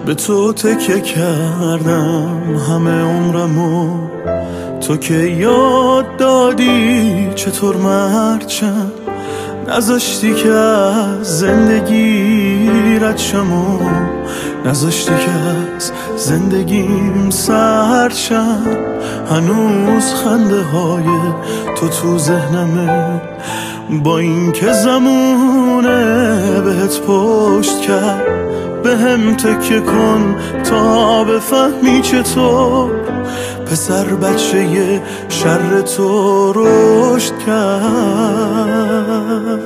به تو تکیه کردم همه عمرمو، تو که یاد دادی چطور مرچم، نذاشتی که از زندگی رد شم و نذاشتی که از زندگیم سرد شم. هنوز خنده های تو ذهنمه، با این که زمونه بهت پشت کرد. به هم تکیه کن تا بفهمی چطور پسر بچه شر تو رشد کرد.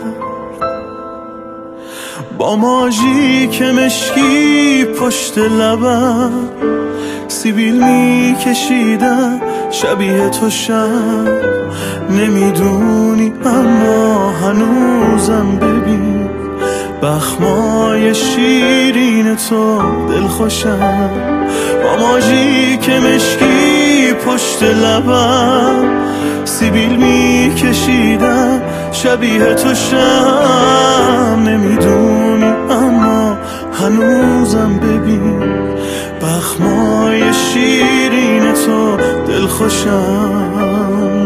با ماژی که مشکی پشت لبم، سیبیل میکشیدم شبیه تو شم. نمیدونی اما هنوزم ببین، بخمای شیرین تو دلخوشم. با ماژی که مشکی پشت لبم، سیبیل میکشیدم شبیه تو شم. نمیدونی اما هنوزم ببین، بخمای شیرین تو دلخوشم.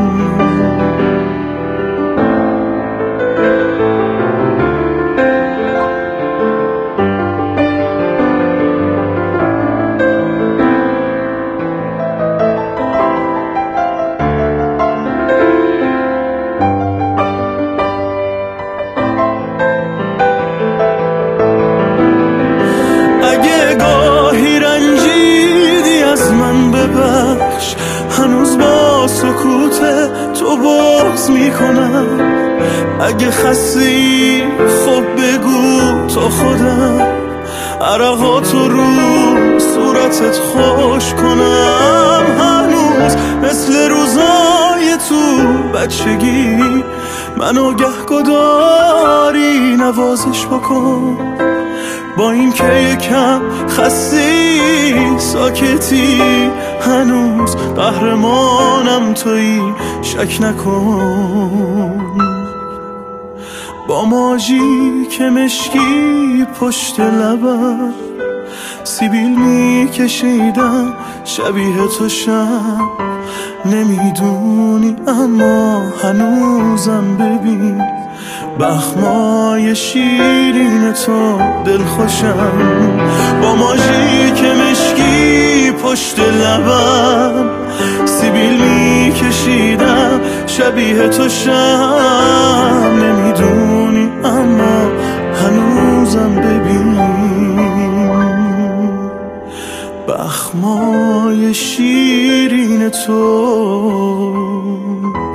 هنوز با سکوت تو بغض میکنم. اگه خستی خب بگو تا خودم عرقاتو رو صورتت خوش کنم. هنوز مثل روزای تو بچگی منو گهگداری نوازش بکن. با این که یکم خستی ساکتی، هنوز قهرمانم تویی شک نکن. با ماژی که مشکی پشت لبم، سیبیل میکشیدم شبیه تو شم. نمیدونی اما هنوزم ببین، بخمای شیرین تو دلخوشم. با ماژی که مشکی پشت لبم، سیبیل میکشیدم شبیه تو شم. نمیدونی اما هنوزم ببین، بخمای شیرین تو